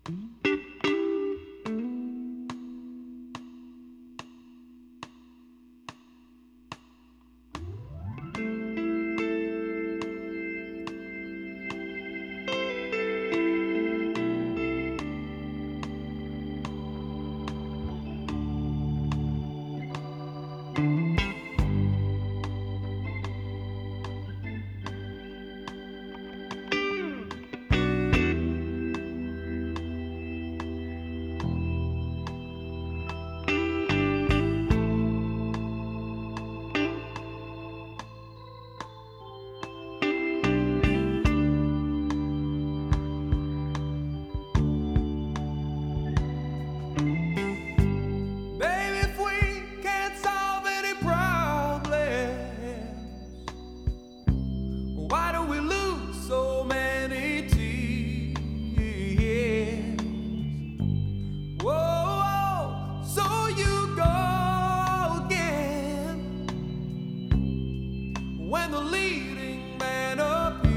Baby, if we can't solve any problems, why do we lose so many tears? Whoa, so you go again when the leading man appears.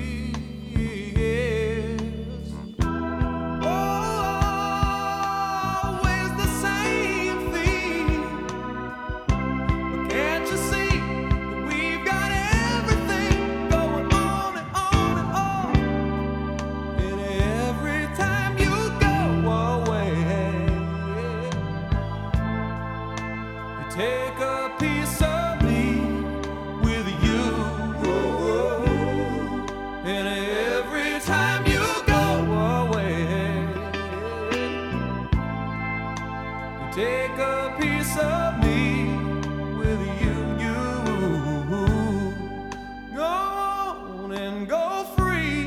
Always the same theme. But can't you see that we've got everything going on and on and on? And every time you go away, you take a piece of me with you. And every time you go away, you take a piece of me with you. Go on and go free.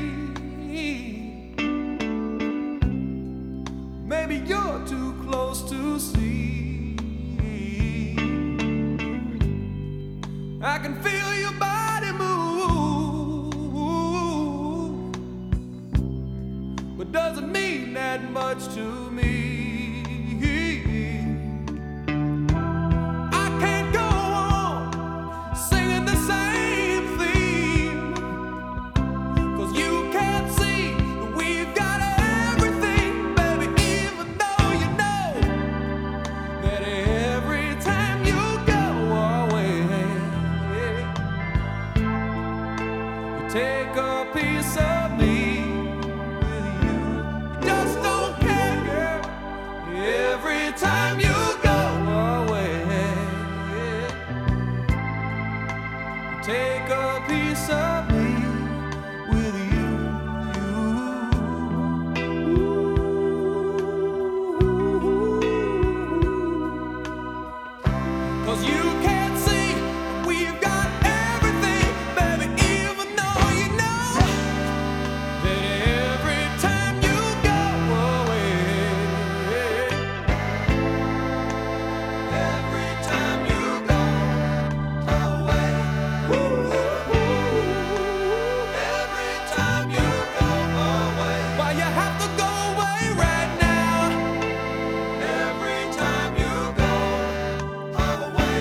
Maybe you're too close to see. I can feel your body move, but doesn't mean that much to me. I can't go on singing the same theme, 'cause you can't see that we've got everything, baby, even though you know that every time you go away, you take a piece of me with you. Just don't care, girl, every time you go away, you take a piece of me with you. 'Cause you can't see we've got everything, baby, even though you know that every time you go away, every time you go away, every time you go away, why you have to go away right now? Every time you go away,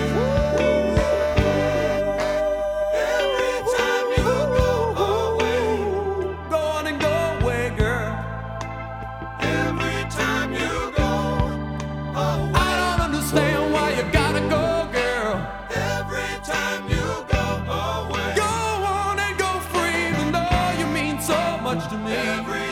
every time you go away, go on and go away, girl. Every time you go away, I don't understand why you gotta go, girl. Every time you go away, go on and go free, even though you mean so much to me.